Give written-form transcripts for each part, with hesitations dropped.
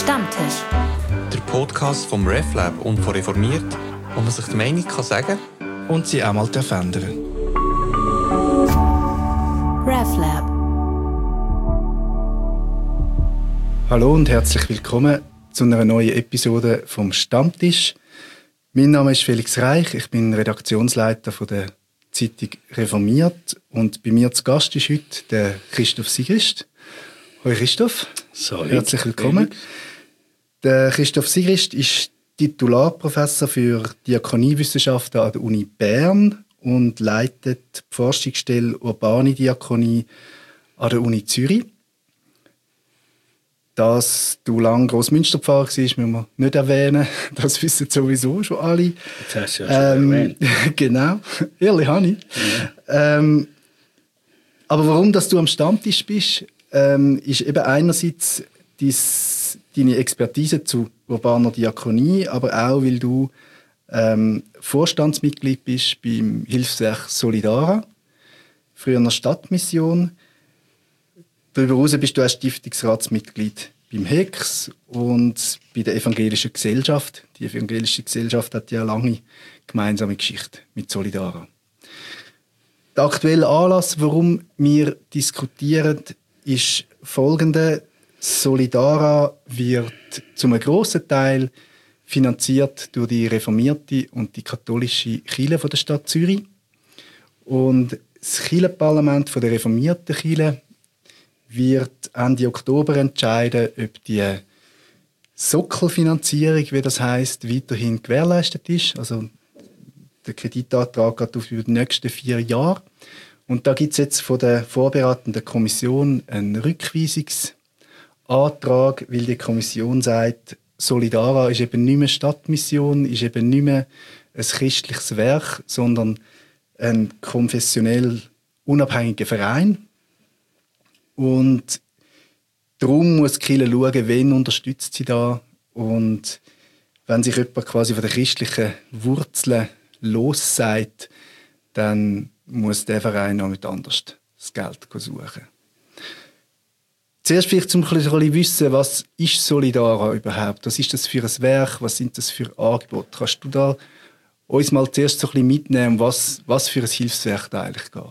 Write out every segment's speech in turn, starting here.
Stammtisch. Der Podcast vom RefLab und von Reformiert, wo man sich die Meinung kann sagen und sie auch mal ändern. RefLab. Hallo und herzlich willkommen zu einer neuen Episode vom Stammtisch. Mein Name ist Felix Reich, ich bin Redaktionsleiter von der Zeitung Reformiert und bei mir zu Gast ist heute der Christoph Sigrist. Hallo Christoph, herzlich willkommen. Der Christoph Sigrist ist Titularprofessor für Diakoniewissenschaften an der Uni Bern und leitet die Forschungsstelle Urbane Diakonie an der Uni Zürich. Dass du lange Grossmünsterpfarrer warst, müssen wir nicht erwähnen. Das wissen sowieso schon alle. Das hast du ja schon erwähnt. Genau, ehrlich habe ich. Ja. Aber warum dass du am Stammtisch bist, ist eben einerseits deine Expertise zu urbaner Diakonie, aber auch, weil du Vorstandsmitglied bist beim Hilfswerk Solidara, früher einer Stadtmission. Darüber hinaus bist du auch Stiftungsratsmitglied beim HEX und bei der Evangelischen Gesellschaft. Die Evangelische Gesellschaft hat ja eine lange gemeinsame Geschichte mit Solidara. Der aktuelle Anlass, warum wir diskutieren, ist folgender. Solidara wird zum einem grossen Teil finanziert durch die reformierte und die katholische Kirche der Stadt Zürich. Und das Kirchenparlament der reformierten Kirche wird Ende Oktober entscheiden, ob die Sockelfinanzierung, wie das heisst, weiterhin gewährleistet ist. Also der Kreditantrag geht auf die nächsten 4 Jahre. Und da gibt es jetzt von der vorbereitenden Kommission einen Rückweisungsantrag, weil die Kommission sagt, Solidara ist eben nicht mehr Stadtmission, ist eben nicht mehr ein christliches Werk, sondern ein konfessionell unabhängiger Verein. Und darum muss die Kirche schauen, wen unterstützt sie da. Und wenn sich jemand quasi von den christlichen Wurzeln lossagt, dann muss der Verein auch nicht anders das Geld suchen. Zuerst vielleicht, um ein bisschen wissen, was ist Solidara überhaupt? Was ist das für ein Werk? Was sind das für Angebote? Kannst du da uns mal zuerst so ein bisschen mitnehmen, was für ein Hilfswerk da eigentlich geht?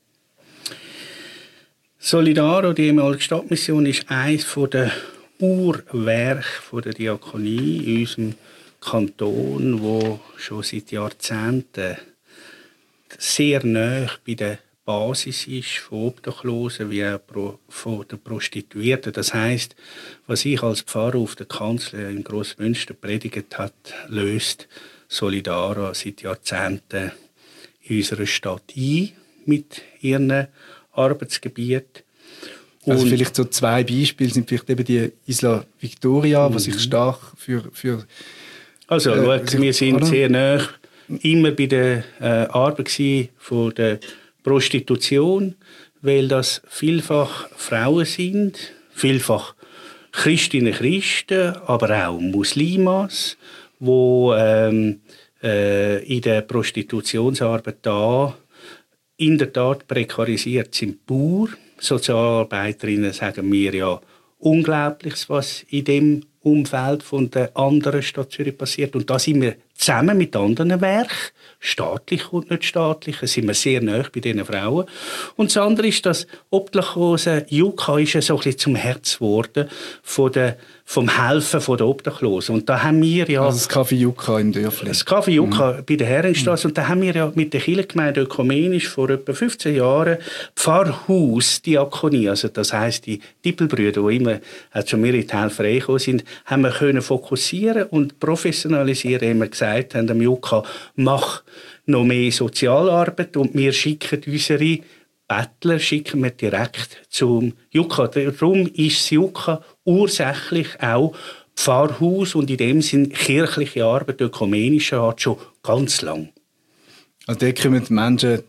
Solidara, die ehemalige Stadtmission, ist eines der Urwerke der Diakonie in unserem Kanton, wo schon seit Jahrzehnten sehr nahe bei der Basis ist, von Obdachlosen wie auch von den Prostituierten. Das heisst, was ich als Pfarrer auf der Kanzel in Grossmünster predigt hat, löst Solidara seit Jahrzehnten in unserer Stadt ein mit ihren Arbeitsgebiet. Also vielleicht so 2 Beispiele sind vielleicht eben die Isla Victoria, was sich stark für also wir sind oder? Sehr nah immer bei der Arbeit von der Prostitution, weil das vielfach Frauen sind, vielfach Christinnen und Christen, aber auch Muslimas, die in der Prostitutionsarbeit da in der Tat prekarisiert sind. Pur. Sozialarbeiterinnen sagen mir ja Unglaubliches, was in dem Umfeld von der anderen Stadt Zürich passiert. Und da sind wir zusammen mit anderen Werken, staatlich und nicht staatlich, sind wir sehr nahe bei diesen Frauen. Und das andere ist, dass Obdachlose Juka ist ja so ein bisschen zum Herz geworden vom Helfen der Obdachlosen. Und da haben wir ja... Also das Café Juka im Dörfli. Das Café Juka bei der Herrenstraße. Und da haben wir ja mit der Kirchengemeinde ökumenisch vor etwa 15 Jahren Pfarrhausdiakonie, also das heisst die Dippelbrüder, die immer schon mehrere Helfer gekommen sind, haben wir können fokussieren und professionalisieren, haben wir gesagt haben, am Juka, mach noch mehr Sozialarbeit und wir schicken unsere Bettler direkt zum Juka. Darum ist das Juka ursächlich auch Pfarrhaus und in dem Sinn kirchliche Arbeit, ökumenische Art schon ganz lang. Also da kommen Menschen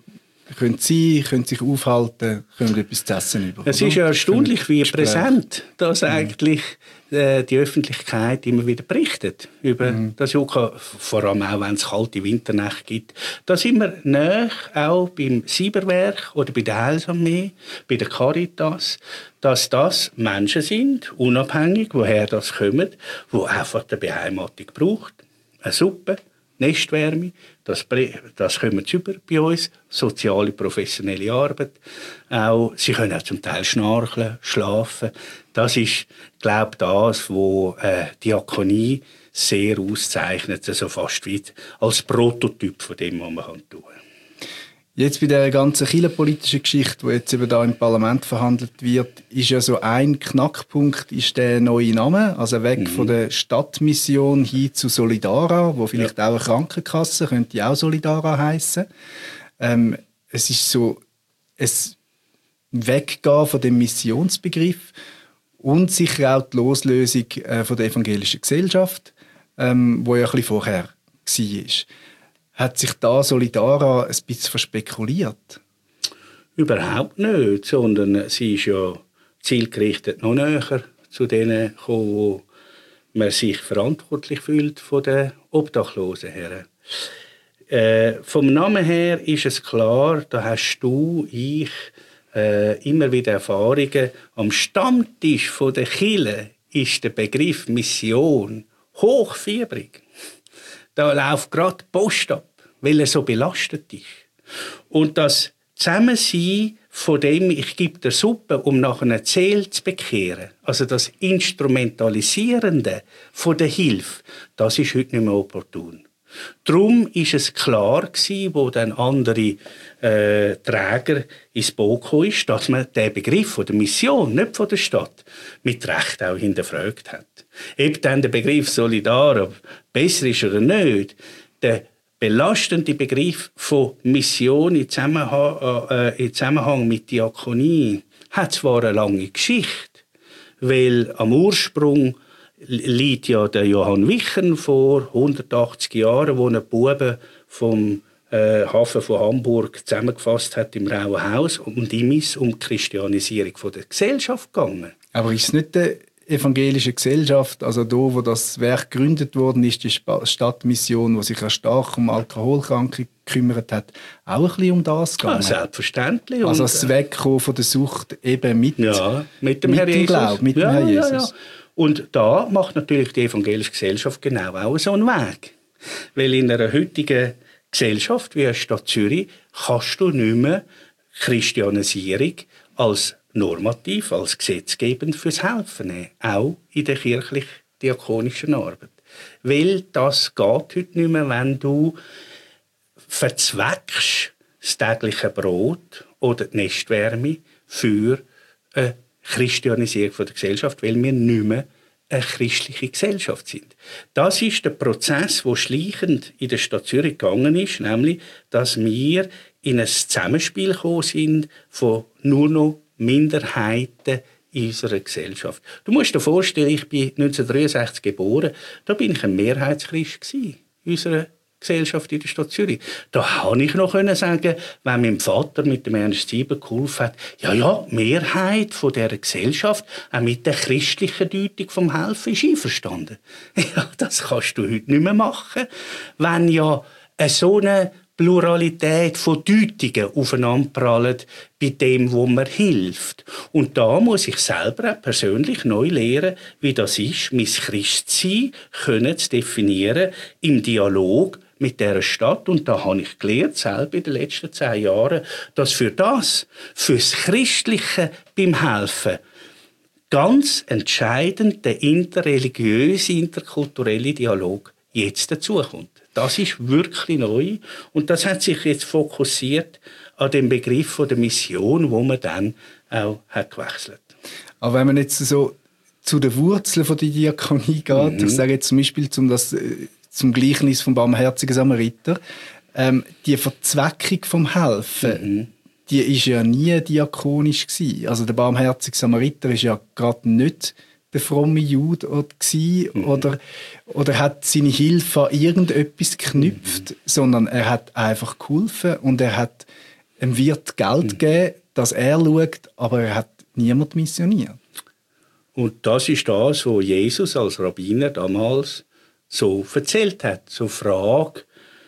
können sich aufhalten, können etwas zu essen bekommen. Es ist ja erstaunlich, wie präsent das eigentlich die Öffentlichkeit immer wieder berichtet über das Juka, vor allem auch, wenn es kalte Winternächte gibt. Da sind wir nahe, auch beim Cyberwerk oder bei der Heilsarmee, bei der Caritas, dass das Menschen sind, unabhängig, woher das kommen, die einfach die Beheimatung braucht. Eine Suppe, Nestwärme, das kommen sie über bei uns, soziale, professionelle Arbeit. Auch, sie können auch zum Teil schnarchen, schlafen. Das ist, glaube ich, das, was Diakonie sehr auszeichnet, also fast wie als Prototyp von dem, was man tun kann. Jetzt bei der ganzen kirchenpolitischen Geschichte, die jetzt eben da im Parlament verhandelt wird, ist ja so ein Knackpunkt, ist der neue Name, also weg von der Stadtmission hin zu Solidara, wo vielleicht auch eine Krankenkasse könnte auch Solidara heißen. Es ist so ein Weggehen von dem Missionsbegriff und sicher auch die Loslösung von der evangelischen Gesellschaft, wo ja ein bisschen vorher war. Hat sich da Solidara ein bisschen verspekuliert? Überhaupt nicht, sondern sie ist ja zielgerichtet noch näher zu denen gekommen, wo man sich verantwortlich fühlt von den Obdachlosen her. Vom Namen her ist es klar, da hast du, ich, immer wieder Erfahrungen. Am Stammtisch der Kirche ist der Begriff Mission hochfiebrig. Da läuft gerade die Post ab, weil er so belastet ist. Und das Zusammensein von dem, ich gebe der Suppe, um nachher eine Seele zu bekehren, also das Instrumentalisierende von der Hilfe, das ist heute nicht mehr opportun. Darum ist es klar gewesen, wo dann andere Träger ins Boot gekommen ist, dass man den Begriff von der Mission, nicht von der Stadt, mit Recht auch hinterfragt hat. Ob dann der Begriff Solidar besser ist oder nicht, der belastende Begriff von Mission in Zusammenhang mit Diakonie hat zwar eine lange Geschichte, weil am Ursprung liegt ja der Johann Wichern vor 180 Jahren, wo ein Bube vom Hafen von Hamburg zusammengefasst hat im Rauen Haus, und ihm ist um die Christianisierung der Gesellschaft gegangen. Aber ist es nicht die evangelische Gesellschaft, also da, wo das Werk gegründet worden ist, die Stadtmission, die sich ja stark um Alkoholkranke gekümmert hat, auch ein bisschen um das gegangen? Ja, selbstverständlich. Also das Wegkommen von der Sucht eben mit dem Herr Jesus. Glauben, mit dem Herr Jesus. Ja. Und da macht natürlich die evangelische Gesellschaft genau auch so einen Weg. Weil in einer heutigen Gesellschaft wie der Stadt Zürich kannst du nicht mehr Christianisierung als normativ, als gesetzgebend fürs Helfen nehmen, auch in der kirchlich-diakonischen Arbeit. Weil das geht heute nicht mehr, wenn du verzweckst das tägliche Brot oder die Nestwärme für eine Christianisierung der Gesellschaft, weil wir nicht mehr eine christliche Gesellschaft sind. Das ist der Prozess, der schleichend in der Stadt Zürich gegangen ist, nämlich, dass wir in ein Zusammenspiel gekommen sind von nur noch Minderheiten in unserer Gesellschaft. Du musst dir vorstellen, ich bin 1963 geboren, da bin ich ein Mehrheitschrist in unserer Gesellschaft in der Stadt Zürich. Da konnte ich noch sagen, wenn mein Vater mit dem Ernst Sieber geholfen hat, die Mehrheit von dieser Gesellschaft, auch mit der christlichen Deutung vom Helfen, ist einverstanden. Ja, das kannst du heute nicht mehr machen, wenn ja so eine Pluralität von Deutungen aufeinanderprallen bei dem, wo man hilft. Und da muss ich selber auch persönlich neu lernen, wie das ist, mein Christsein können zu definieren im Dialog mit dieser Stadt. Und da habe ich gelernt, selber in den letzten 10 Jahren, dass fürs Christliche beim Helfen ganz entscheidend der interreligiöse, interkulturelle Dialog jetzt dazukommt. Das ist wirklich neu und das hat sich jetzt fokussiert an den Begriff von der Mission, wo man dann auch hat gewechselt. Aber wenn man jetzt so zu den Wurzeln von der Diakonie geht, ich sage jetzt zum Beispiel zum Gleichnis vom barmherzigen Samariter, die Verzweckung vom Helfen, die ist ja nie diakonisch gewesen. Also der barmherzige Samariter ist ja gerade nicht der fromme Jude oder hat seine Hilfe an irgendetwas geknüpft, sondern er hat einfach geholfen und er hat ihm wird Geld geben, dass er schaut, aber er hat niemand missioniert. Und das ist das, was Jesus als Rabbiner damals so erzählt hat. So eine Frage,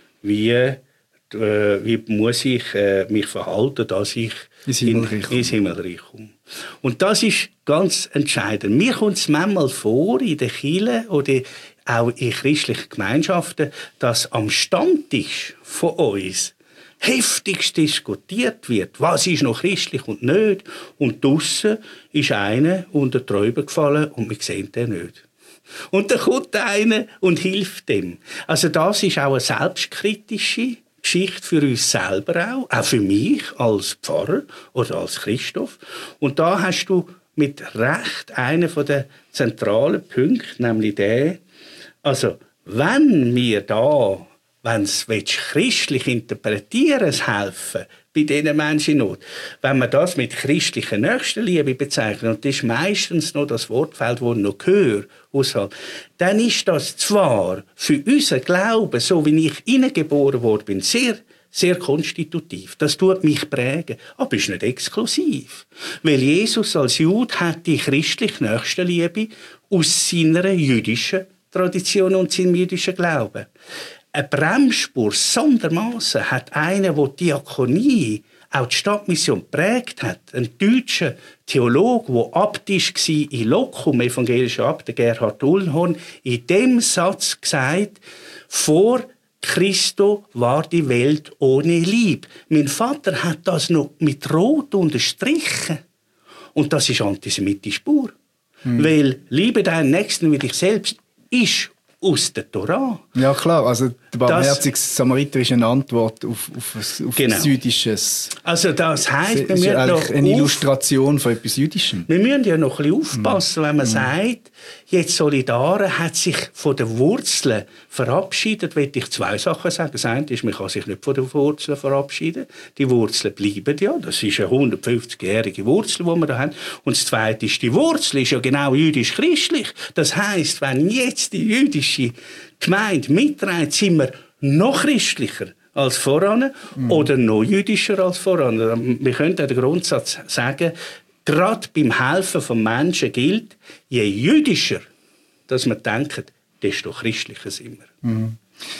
wie muss ich mich verhalten, dass ich ins Himmelreich komme. Und das ist ganz entscheidend. Mir kommt es manchmal vor, in den Kirchen oder auch in christlichen Gemeinschaften, dass am Stammtisch von uns heftigst diskutiert wird, was ist noch christlich und nicht. Und draussen ist einer unter die Träuber gefallen und wir sehen den nicht. Und dann kommt einer und hilft dem. Also das ist auch eine selbstkritische Geschichte für uns selber auch für mich als Pfarrer oder als Christoph. Und da hast du mit Recht einen der zentralen Punkte, nämlich den, also wenn wir da, wenn es christlich interpretieren, es helfen bei diesen Menschen in Not, wenn wir das mit christlicher Nächstenliebe bezeichnen, und das ist meistens noch das Wortfeld, das ich noch höre, außerhalb, dann ist das zwar für unseren Glauben, so wie ich hineingeboren worden bin, sehr, sehr konstitutiv. Das tut mich prägen, aber ist nicht exklusiv. Weil Jesus als Jude hat die christliche Nächstenliebe aus seiner jüdischen Tradition und seinem jüdischen Glauben. Eine Bremsspur sondermaßen hat einer, der die Diakonie, auch die Stadtmission geprägt hat, ein deutscher Theologe, der Abtisch war in Locum, evangelischer Abt, Gerhard Uhlenhorn, in dem Satz gesagt, vor Christo war die Welt ohne Lieb. Mein Vater hat das noch mit Rot unterstrichen. Und das ist antisemitische Spur. Weil Liebe deinen Nächsten wie dich selbst ist aus der Torah. Ja klar, also der barmherzige Samariter ist eine Antwort auf genau. das Jüdisches. Also das heisst, wir müssen noch eine Illustration von etwas Jüdischem. Wir müssen ja noch ein bisschen aufpassen, wenn man sagt, jetzt Solidare hat sich von den Wurzeln verabschiedet, will ich zwei Sachen sagen. Das eine ist, man kann sich nicht von den Wurzeln verabschieden. Die Wurzeln bleiben ja. Das ist eine 150-jährige Wurzel, die wir da haben. Und das zweite ist, die Wurzel ist ja genau jüdisch-christlich. Das heisst, wenn jetzt die jüdische Gemeinde mitträgt, sind wir noch christlicher als voran oder noch jüdischer als voran. Wir können den Grundsatz sagen, gerade beim Helfen von Menschen gilt, je jüdischer dass wir denken, desto christlicher sind wir.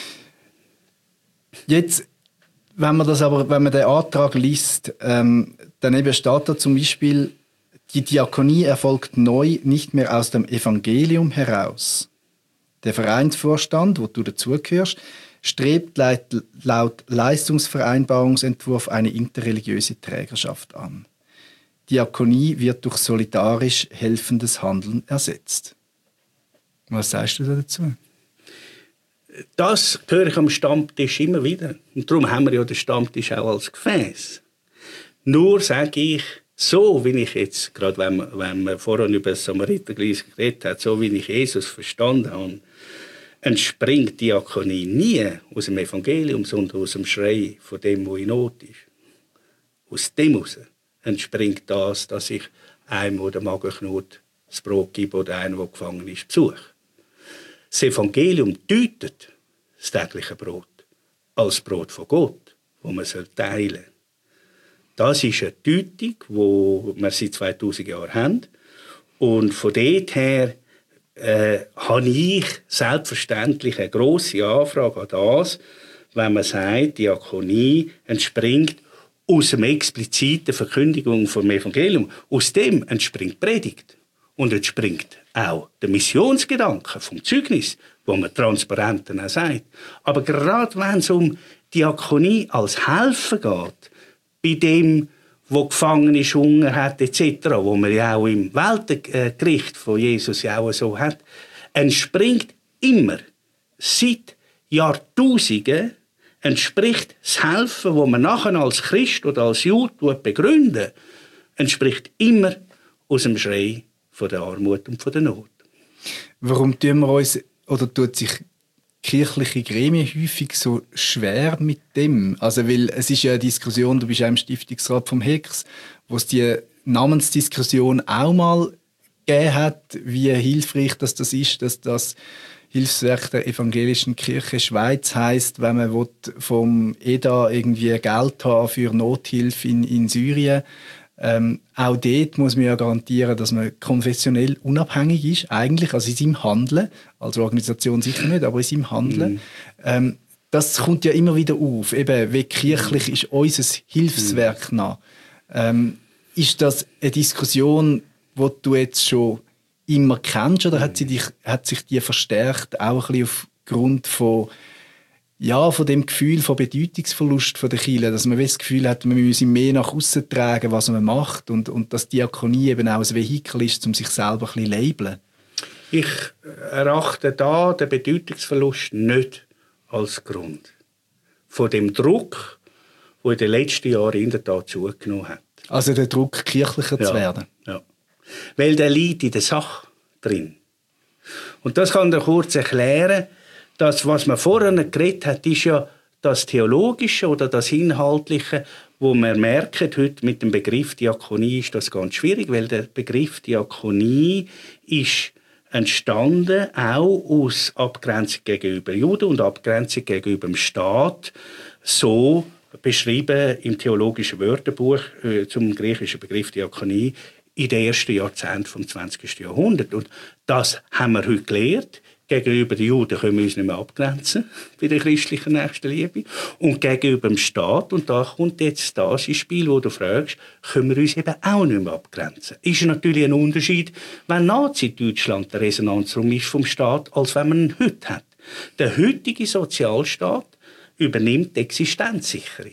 Jetzt, wenn man den Antrag liest, dann eben steht da zum Beispiel, die Diakonie erfolgt neu nicht mehr aus dem Evangelium heraus. Der Vereinsvorstand, wo du dazugehörst, strebt laut Leistungsvereinbarungsentwurf eine interreligiöse Trägerschaft an. Diakonie wird durch solidarisch helfendes Handeln ersetzt. Was sagst du dazu? Das höre ich am Stammtisch immer wieder. Und darum haben wir ja den Stammtisch auch als Gefäß. Nur sage ich, so wie ich jetzt, gerade wenn man vorhin über das Samaritergleis geredet hat, so wie ich Jesus verstanden habe, entspringt Diakonie nie aus dem Evangelium, sondern aus dem Schrei von dem, der in Not ist. Aus dem heraus entspringt das, dass ich einem, der den Magen knurrt, das Brot gebe oder einem, der gefangen ist, besuche. Das Evangelium deutet das tägliche Brot als Brot von Gott, das man teilen soll. Das ist eine Deutung, die wir seit 2000 Jahren haben. Und von dort her habe ich selbstverständlich eine grosse Anfrage an das, wenn man sagt, Diakonie entspringt aus der expliziten Verkündigung vom Evangelium. Aus dem entspringt Predigt. Und entspringt auch der Missionsgedanke vom Zeugnis, wo man transparent auch sagt. Aber gerade wenn es um Diakonie als Helfen geht, bei dem, wo gefangen ist, Hunger hat, etc., wo man ja auch im Weltgericht von Jesus ja auch so hat, entspringt immer, seit Jahrtausenden, entspricht das Helfen, das man nachher als Christ oder als Jude begründet, entspricht immer aus dem Schrei von der Armut und von der Not. Warum tun wir uns, oder tut sich kirchliche Gremien häufig so schwer mit dem? Also, weil es ist ja eine Diskussion, du bist ja im Stiftungsrat vom HEKS, wo es die Namensdiskussion auch mal gegeben hat, wie hilfreich das ist, dass das Hilfswerk der Evangelischen Kirche Schweiz heisst, wenn man vom EDA irgendwie Geld haben für Nothilfe in Syrien. Auch dort muss man ja garantieren, dass man konfessionell unabhängig ist, eigentlich, also in seinem Handeln, als Organisation sicher nicht, aber in seinem Handeln. Das kommt ja immer wieder auf. Eben, wie kirchlich ist unser Hilfswerk noch? Ist das eine Diskussion, die du jetzt schon immer kennst, oder hat sich die verstärkt, auch ein bisschen aufgrund von dem Gefühl von Bedeutungsverlust von der Kirche, dass man das Gefühl hat, man müsse mehr nach aussen tragen, was man macht, und dass Diakonie eben auch ein Vehikel ist, um sich selber ein bisschen zu labeln? Ich erachte da den Bedeutungsverlust nicht als Grund von dem Druck, der in den letzten Jahren in der Tat zugenommen hat. Also der Druck, kirchlicher zu werden? Ja. Weil der liegt in der Sache drin. Und das kann ich kurz erklären. Das, was man vorhin geredet hat, ist ja das Theologische oder das Inhaltliche, wo man merkt, heute mit dem Begriff Diakonie ist das ganz schwierig, weil der Begriff Diakonie ist entstanden auch aus Abgrenzung gegenüber Juden und Abgrenzung gegenüber dem Staat, so beschrieben im theologischen Wörterbuch zum griechischen Begriff Diakonie in den ersten Jahrzehnten des 20. Jahrhunderts. Und das haben wir heute gelernt. Gegenüber den Juden können wir uns nicht mehr abgrenzen bei der christlichen Nächstenliebe. Und gegenüber dem Staat, und da kommt jetzt das ins Spiel, wo du fragst, können wir uns eben auch nicht mehr abgrenzen. Ist natürlich ein Unterschied, wenn Nazi-Deutschland der Resonanzraum ist vom Staat, als wenn man ihn heute hat. Der heutige Sozialstaat übernimmt die Existenzsicherung.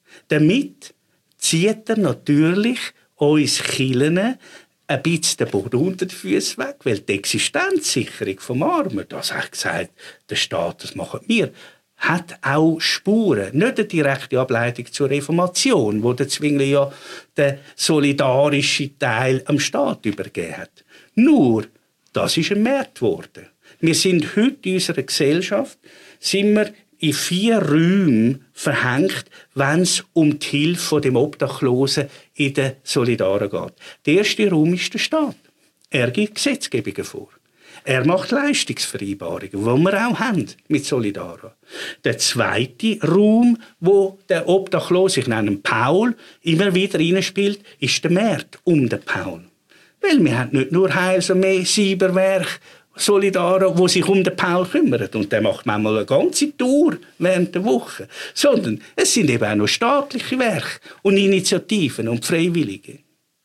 Damit zieht er natürlich uns Kirchen ein bisschen den Boden unter den Füßen weg, weil die Existenzsicherung vom Armen, das hat gesagt, der Staat, das machen wir, hat auch Spuren. Nicht eine direkte Ableitung zur Reformation, wo der Zwingli ja den solidarischen Teil am Staat übergeben hat. Nur, das ist ein Markt geworden. Wir sind heute in unserer Gesellschaft, sind wir in 4 Räumen verhängt, wenn es um die Hilfe von dem Obdachlosen in den Solidaren geht. Der erste Raum ist der Staat. Er gibt Gesetzgebungen vor. Er macht Leistungsvereinbarungen, die wir auch haben mit Solidara. Der zweite Raum, wo der Obdachlose, ich nenne ihn Paul, immer wieder reinspielt, ist der Markt um den Paul. Weil wir haben nicht nur Heils- und Cyberwerk, Solidara, die sich um den Paul kümmern. Und der macht manchmal eine ganze Tour während der Woche. Sondern es sind eben auch noch staatliche Werke und Initiativen und Freiwillige.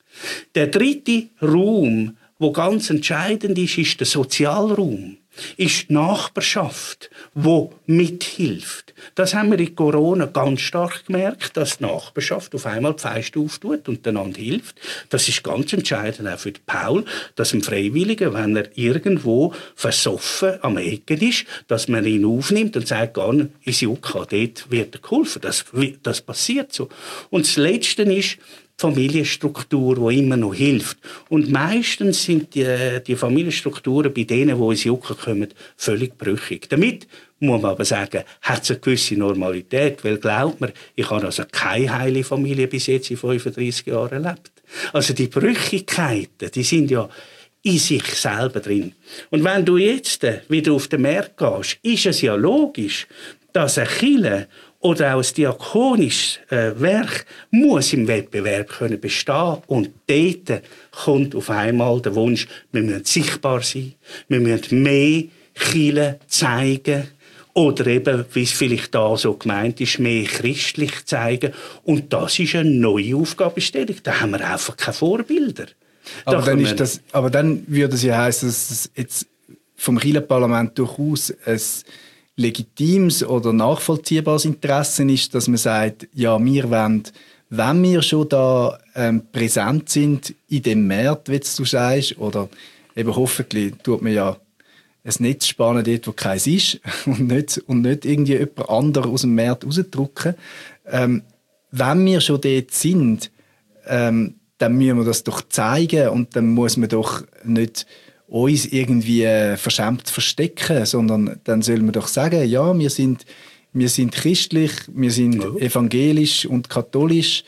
Der dritte Raum, wo ganz entscheidend ist der Sozialraum. Ist die Nachbarschaft, die mithilft. Das haben wir in Corona ganz stark gemerkt, dass die Nachbarschaft auf einmal die Feiste auftut und einander hilft. Das ist ganz entscheidend auch für Paul, dass ein Freiwilliger, wenn er irgendwo versoffen am Ecken ist, dass man ihn aufnimmt und sagt, geh ins JK, dort wird er geholfen. Das passiert so. Und das Letzte ist die Familienstruktur, die immer noch hilft. Und meistens sind die Familienstrukturen bei denen, die ins Jucken kommen, völlig brüchig. Damit muss man aber sagen, hat es eine gewisse Normalität, weil glaubt mir, ich habe also keine heile Familie bis jetzt in 35 Jahren erlebt. Also die Brüchigkeiten, die sind ja in sich selber drin. Und wenn du jetzt wieder auf den Markt gehst, ist es ja logisch, dass eine Kirche oder auch ein diakonisches Werk muss im Wettbewerb können bestehen. Und dort kommt auf einmal der Wunsch, wir müssen sichtbar sein, wir müssen mehr Kirche zeigen oder eben, wie es vielleicht da so gemeint ist, mehr christlich zeigen. Und das ist eine neue Aufgabenstellung. Da haben wir einfach keine Vorbilder. Aber dann würde es ja heißen, dass es jetzt vom Kirchenparlament durchaus ein legitimes oder nachvollziehbares Interesse ist, dass man sagt, ja, wir wollen, wenn wir schon da präsent sind in dem Markt, wie du sagst, oder eben hoffentlich tut man ja ein Netz spannen dort, wo keins ist und nicht irgendwie jemand anderes aus dem Markt rausdrücken. Wenn wir schon dort sind, dann müssen wir das doch zeigen und dann muss man doch nicht uns irgendwie verschämt verstecken, sondern dann soll man doch sagen, ja, wir sind christlich, wir sind evangelisch und katholisch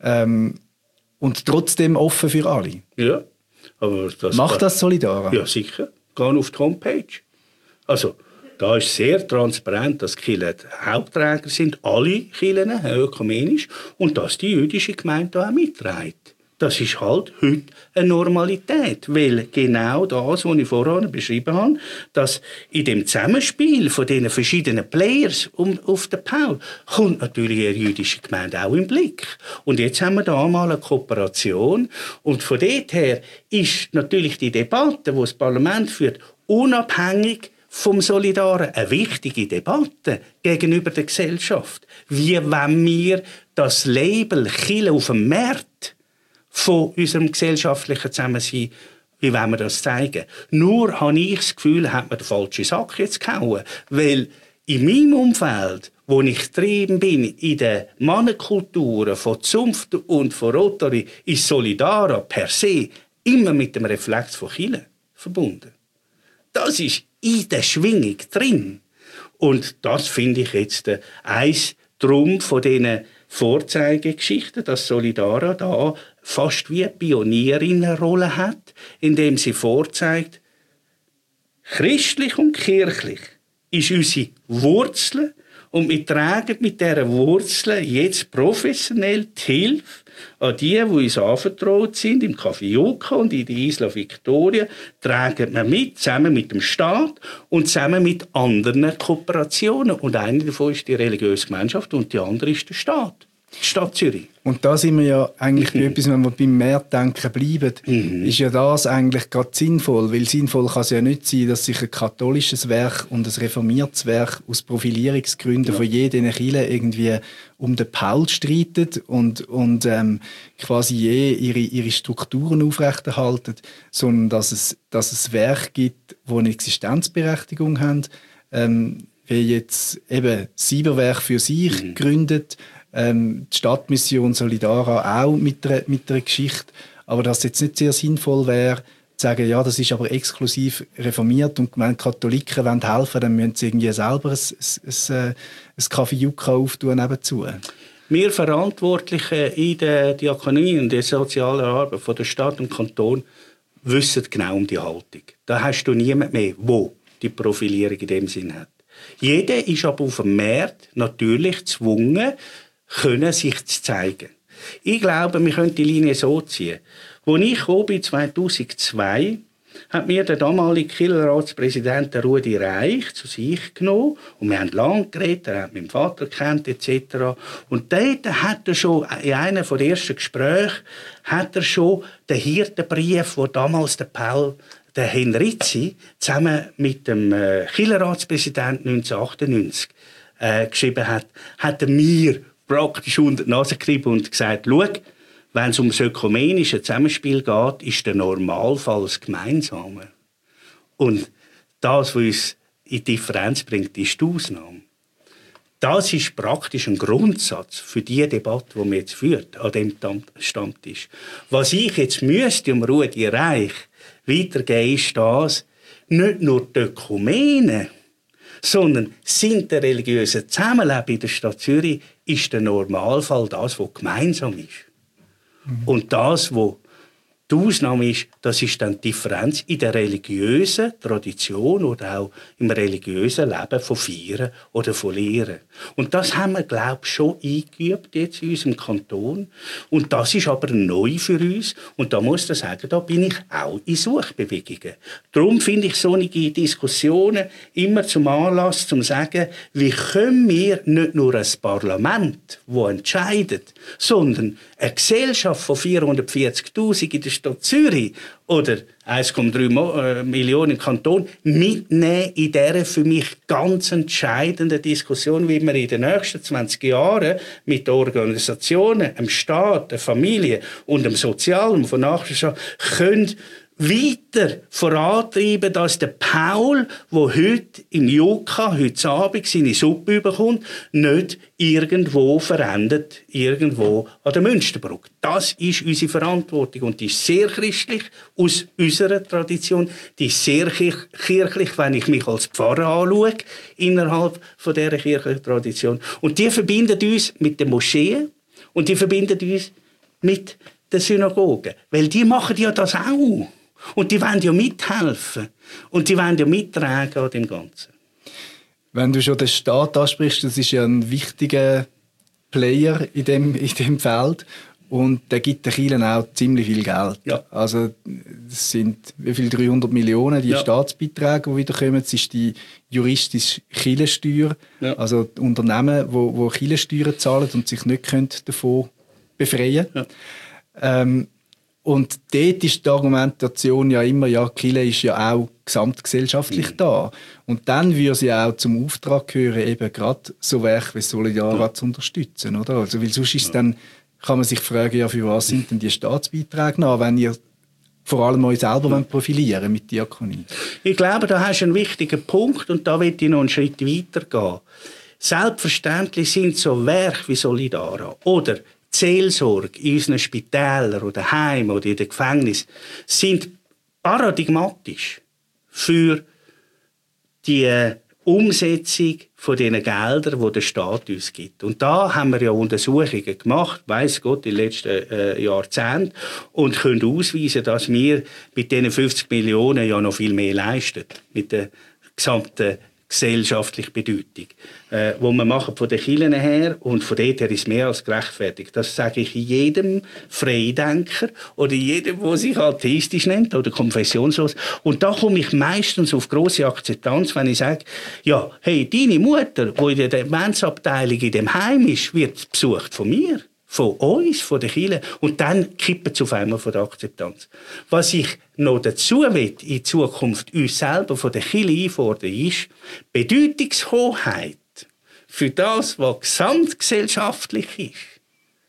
und trotzdem offen für alle. Ja, aber Macht das Solidara? Ja, sicher. Gehen auf die Homepage. Also, da ist sehr transparent, dass die Kirchen Hauptträger sind, alle Kirchen, ökumenisch, und dass die jüdische Gemeinde da auch mitträgt. Das ist halt heute eine Normalität, weil genau das, was ich vorhin beschrieben habe, dass in dem Zusammenspiel von diesen verschiedenen Players auf den Paul kommt natürlich eine jüdische Gemeinde auch im Blick. Und jetzt haben wir da mal eine Kooperation und von dort her ist natürlich die Debatte, die das Parlament führt, unabhängig vom Solidaren eine wichtige Debatte gegenüber der Gesellschaft. Wie wollen wir das Label Kirche auf dem Markt von unserem gesellschaftlichen Zusammensein, wie wollen wir das zeigen? Nur habe ich das Gefühl, hat man den falschen Sack jetzt gehauen. Weil in meinem Umfeld, wo ich getrieben bin, in den Mannenkulturen von Zunft und von Rotary, ist Solidara per se immer mit dem Reflex von Kirche verbunden. Das ist in der Schwingung drin. Und das finde ich jetzt eins drum von diesen Vorzeigegeschichten, dass Solidara da fast wie eine Pionierinnenrolle hat, indem sie vorzeigt, christlich und kirchlich ist unsere Wurzel und wir tragen mit dieser Wurzel jetzt professionell die Hilfe an die uns anvertraut sind, im Café Juka und in der Isla Victoria, tragen wir mit, zusammen mit dem Staat und zusammen mit anderen Kooperationen. Und eine davon ist die religiöse Gemeinschaft und die andere ist der Staat. Die Stadt Zürich. Und da sind wir ja eigentlich bei etwas, wenn wir beim Mehrdenken bleiben, ist ja das eigentlich gerade sinnvoll, weil sinnvoll kann es ja nicht sein, dass sich ein katholisches Werk und ein reformiertes Werk aus Profilierungsgründen von jeder Kirche irgendwie um den Paul streitet und quasi ihre Strukturen aufrechterhalten, sondern dass es Werke gibt, die eine Existenzberechtigung haben, wie jetzt eben Cyberwerk für sich gründet, die Stadtmission Solidara auch mit einer Geschichte. Aber dass es jetzt nicht sehr sinnvoll wäre, zu sagen, ja, das ist aber exklusiv reformiert und wenn die Katholiken helfen wollen, dann müssen sie irgendwie selber ein Café Juka auftun nebenzu. Wir Verantwortlichen in der Diakonie und der sozialen Arbeit von der Stadt und Kanton wissen genau um die Haltung. Da hast du niemand mehr, der die Profilierung in dem Sinn hat. Jeder ist aber auf dem Markt natürlich gezwungen, sich zu zeigen. Ich glaube, wir können die Linie so ziehen. Als ich 2002 hat mir der damalige Kirchenratspräsident Rudi Reich zu sich genommen und wir haben lange geredet, er hat meinen Vater kennt etc. Und dort hat er schon in einem der ersten Gespräche den Hirtenbrief, wo damals der Paul der Henrizi zusammen mit dem Kirchenratspräsidenten 1998 geschrieben hat er mir praktisch unter die Nase gerieben und gesagt, schau, wenn es um das ökumenische Zusammenspiel geht, ist der Normalfall das Gemeinsame. Und das, was uns in Differenz bringt, ist die Ausnahme. Das ist praktisch ein Grundsatz für die Debatte, die wir jetzt führen, an dem Stammtisch. Was ich jetzt müsste um Rudi Reich weitergeben, ist das, nicht nur die Ökumene, sondern sind der religiöse Zusammenleben in der Stadt Zürich ist der Normalfall das, was gemeinsam ist. Und das, was die Ausnahme ist, das ist dann die Differenz in der religiösen Tradition oder auch im religiösen Leben von Feiern oder von Lehren. Und das haben wir, glaube ich, schon eingeübt jetzt in unserem Kanton. Und das ist aber neu für uns. Und da muss ich sagen, da bin ich auch in Suchbewegungen. Darum finde ich solche Diskussionen immer zum Anlass, zum zu sagen, wie können wir nicht nur ein Parlament, das entscheidet, sondern eine Gesellschaft von 440'000 in der Stadt Zürich oder 1,3 Millionen im Kanton mitnehmen in dieser für mich ganz entscheidenden Diskussion, wie wir in den nächsten 20 Jahren mit den Organisationen, dem Staat, der Familie und dem Sozialen von Nachbarschaft können weiter vorantreiben, dass der Paul, der heute im Juka, heute Abend seine Suppe bekommt, nicht irgendwo verendet, irgendwo an der Münsterbrücke. Das ist unsere Verantwortung und die ist sehr christlich aus unserer Tradition. Die ist sehr kirchlich, wenn ich mich als Pfarrer anschaue, innerhalb von dieser kirchlichen Tradition. Und die verbindet uns mit den Moscheen und die verbindet uns mit den Synagogen. Weil die machen ja das auch. Und die wollen ja mithelfen. Und die wollen ja mittragen an dem Ganzen. Wenn du schon den Staat ansprichst, das ist ja ein wichtiger Player in dem Feld. Und der gibt den Kirchen auch ziemlich viel Geld. Ja. Also es sind wie viel 300 Millionen die Staatsbeiträge, die wieder kommen. Es ist die juristische Kirchensteuer. Ja. Also die Unternehmen, die Kirchensteuern zahlen und sich nicht davon befreien können. Ja. Und dort ist die Argumentation ja immer, die Kirche ist ja auch gesamtgesellschaftlich da. Und dann würde sie auch zum Auftrag gehören, eben gerade so Werke wie Solidara zu unterstützen. Oder? Also, weil sonst ist dann, kann man sich fragen, ja, für was sind denn die Staatsbeiträge nach, wenn ihr vor allem euch selber profilieren mit Diakonie? Ich glaube, da hast du einen wichtigen Punkt und da will ich noch einen Schritt weiter gehen. Selbstverständlich sind so Werke wie Solidara oder die Seelsorge in unseren Spitälern oder Heimen oder in den Gefängnissen sind paradigmatisch für die Umsetzung von diesen Geldern, die der Staat uns gibt. Und da haben wir ja Untersuchungen gemacht, weiss Gott, in den letzten Jahrzehnten, und können ausweisen, dass wir mit diesen 50 Millionen ja noch viel mehr leisten, mit der gesamten gesellschaftliche Bedeutung, wo wir machen von den Kirchen her, und von dort her ist mehr als gerechtfertigt. Das sage ich jedem Freidenker oder jedem, der sich atheistisch nennt oder konfessionslos. Und da komme ich meistens auf grosse Akzeptanz, wenn ich sage, ja, hey, deine Mutter, die in der Demenzabteilung in dem Heim ist, wird besucht von mir. Von uns, von den Kirchen. Und dann kippen sie auf einmal von der Akzeptanz. Was ich noch dazu will, in Zukunft uns selber von den Kirchen einfordern, ist Bedeutungshoheit für das, was gesamtgesellschaftlich ist.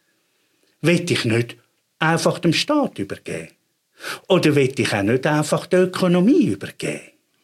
Will ich nicht einfach dem Staat übergeben. Oder will ich auch nicht einfach die Ökonomie übergeben.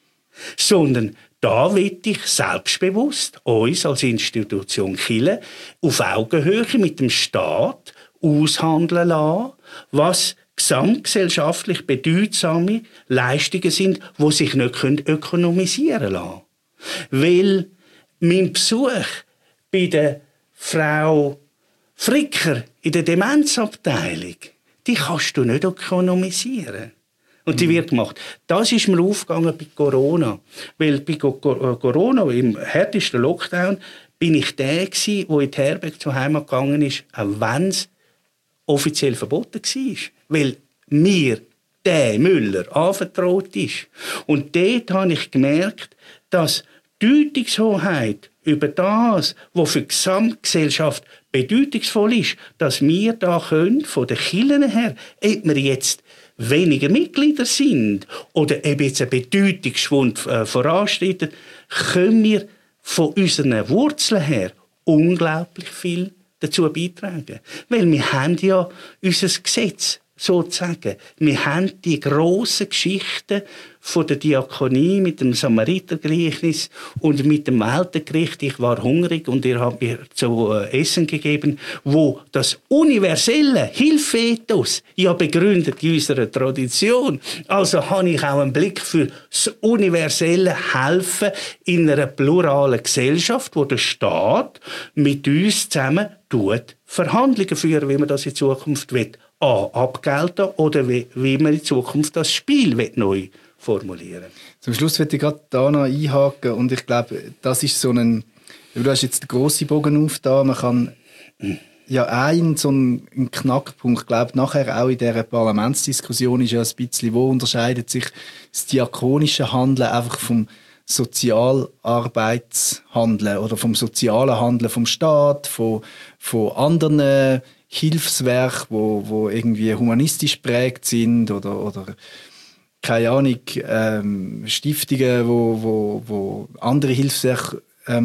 Sondern da will ich selbstbewusst uns als Institution Kirche auf Augenhöhe mit dem Staat aushandeln lassen, was gesamtgesellschaftlich bedeutsame Leistungen sind, die sich nicht ökonomisieren lassen. Weil mein Besuch bei der Frau Fricker in der Demenzabteilung, die kannst du nicht ökonomisieren. Und die wird gemacht. Das ist mir aufgegangen bei Corona. Weil bei Corona, im härtesten Lockdown, bin ich der gewesen, der in die Herberge zur Heimat gegangen ist, auch wenn es offiziell verboten war. Weil mir der Müller anvertraut ist. Und dort habe ich gemerkt, dass Deutungshoheit über das, was für die Gesamtgesellschaft bedeutungsvoll ist, dass wir da können, von den Kirchen her, ob wir jetzt weniger Mitglieder sind oder eben jetzt einen Bedeutungsschwund voranschreiten, können wir von unseren Wurzeln her unglaublich viel dazu beitragen. Weil wir haben ja unser Gesetz, sozusagen. Wir haben die grossen Geschichten von der Diakonie mit dem Samaritergleichnis und mit dem Weltengericht. Ich war hungrig und ihr habt mir zu essen gegeben, wo das universelle Hilfeethos ja begründet in unserer Tradition. Also habe ich auch einen Blick für das universelle Helfen in einer pluralen Gesellschaft, wo der Staat mit uns zusammen Verhandlungen führen, wie man das in Zukunft will. Abgelten oder wie man in Zukunft das Spiel neu formulieren. Zum Schluss möchte ich gerade da noch einhaken und ich glaube, das ist so ein, du hast jetzt den grossen Bogen aufgetan, man kann ja so ein Knackpunkt, ich glaube nachher auch in dieser Parlamentsdiskussion ist ja ein bisschen, wo unterscheidet sich das diakonische Handeln einfach vom Sozialarbeitshandeln oder vom sozialen Handeln vom Staat, von anderen Hilfswerke, wo irgendwie humanistisch prägt sind oder keine Ahnung, Stiftungen, wo andere Hilfswerke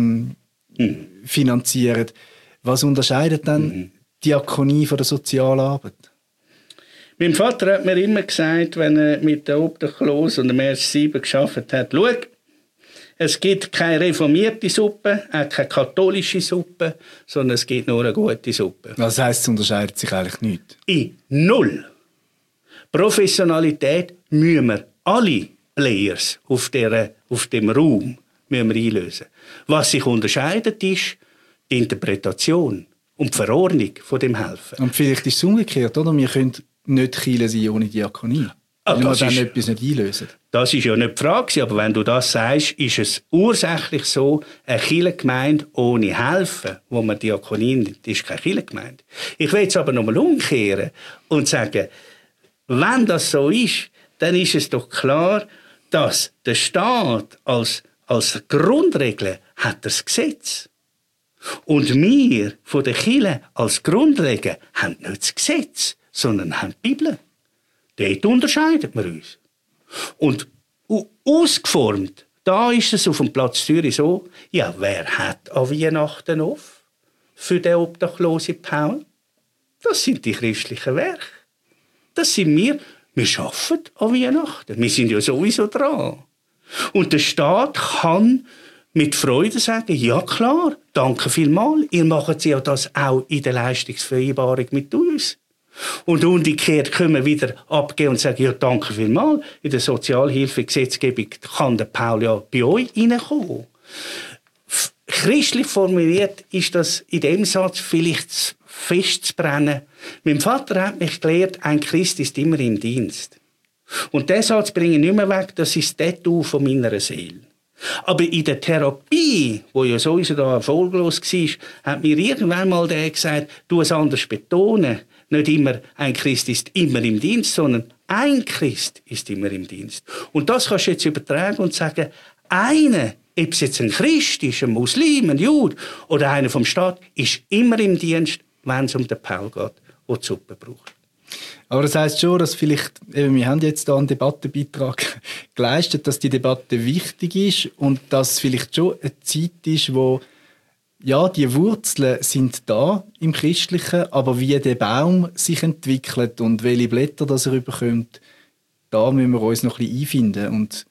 finanzieren. Was unterscheidet dann Diakonie von der sozialen Arbeit? Mein Vater hat mir immer gesagt, wenn er mit der Obdachlosen und dem Erst 7 gearbeitet hat, schau, es gibt keine reformierte Suppe, auch keine katholische Suppe, sondern es gibt nur eine gute Suppe. Was heisst, es unterscheidet sich eigentlich nicht? In null. Professionalität müssen wir alle Players auf dem Raum einlösen. Was sich unterscheidet, ist die Interpretation und die Verordnung von dem Helfen. Und vielleicht ist es umgekehrt, oder? Wir können nicht Kirche sein ohne Diakonie. Weil wir dann etwas nicht einlösen. Das ist ja nicht die Frage, aber wenn du das sagst, ist es ursächlich so, eine Kirchengemeinde ohne Helfen, wo man Diakonie nimmt, ist keine Kirchengemeinde. Ich will jetzt aber nochmal umkehren und sagen, wenn das so ist, dann ist es doch klar, dass der Staat als Grundregel hat das Gesetz. Und wir von der Kirche als Grundregel haben nicht das Gesetz, sondern haben die Bibel. Dort unterscheiden wir uns. Und ausgeformt, da ist es auf dem Platz Zürich so, ja, wer hat an Weihnachten auf für den obdachlosen Paul? Das sind die christlichen Werke. Das sind wir. Wir arbeiten an Weihnachten. Wir sind ja sowieso dran. Und der Staat kann mit Freude sagen, ja klar, danke vielmals, ihr macht ja das auch in der Leistungsvereinbarung mit uns. Und umgekehrt können wir wieder abgehen und sagen, ja danke vielmals, in der Sozialhilfegesetzgebung kann der Paul ja bei euch reinkommen. Christlich formuliert ist das in dem Satz vielleicht festzubrennen. Mein Vater hat mich gelehrt, ein Christ ist immer im Dienst. Und diesen Satz bringe ich nicht mehr weg, das ist das Tattoo von meiner Seele. Aber in der Therapie, wo ja sowieso da erfolglos war, hat mir irgendwann mal der gesagt, du es anders betonen. Nicht immer ein Christ ist immer im Dienst, sondern ein Christ ist immer im Dienst. Und das kannst du jetzt übertragen und sagen, einer, ob es jetzt ein Christ ist, ein Muslim, ein Jude oder einer vom Staat, ist immer im Dienst, wenn es um den Paul geht, der die Suppe braucht. Aber das heisst schon, dass vielleicht, eben, wir haben jetzt da einen Debattenbeitrag geleistet, dass die Debatte wichtig ist und dass vielleicht schon eine Zeit ist, wo ja, die Wurzeln sind da im Christlichen, aber wie der Baum sich entwickelt und welche Blätter das er überkommt, da müssen wir uns noch ein bisschen einfinden und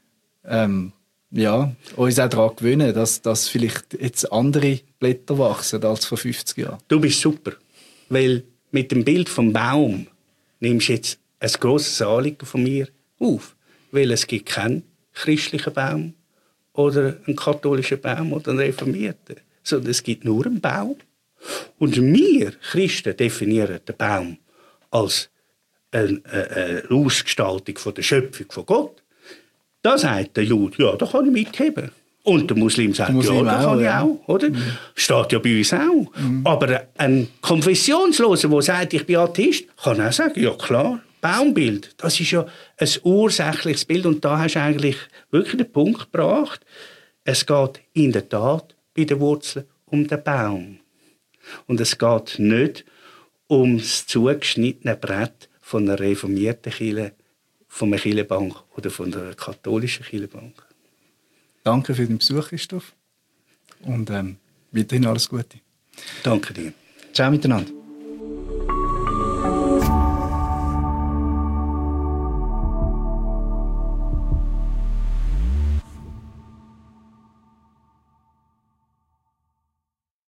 ja, uns auch daran gewöhnen, dass vielleicht jetzt andere Blätter wachsen als vor 50 Jahren. Du bist super, weil mit dem Bild vom Baum nimmst du jetzt ein grosses Anliegen von mir auf, weil es gibt keinen christlichen Baum oder einen katholischen Baum oder einen reformierten, sondern es gibt nur einen Baum. Und wir Christen definieren den Baum als eine Ausgestaltung von der Schöpfung von Gott. Da sagt der Jude, ja, da kann ich mitheben. Und der Muslim sagt, ja, da kann ich auch. Oder? Steht ja bei uns auch. Aber ein Konfessionsloser, der sagt, ich bin Atheist, kann auch sagen, ja klar, Baumbild, das ist ja ein ursächliches Bild. Und da hast du eigentlich wirklich den Punkt gebracht, es geht in der Tat bei den Wurzeln um den Baum. Und es geht nicht um das zugeschnittene Brett von einer reformierten Kirche, von einer Kirchenbank oder von einer katholischen Kirchenbank. Danke für den Besuch, Christoph. Und weiterhin alles Gute. Danke dir. Ciao miteinander.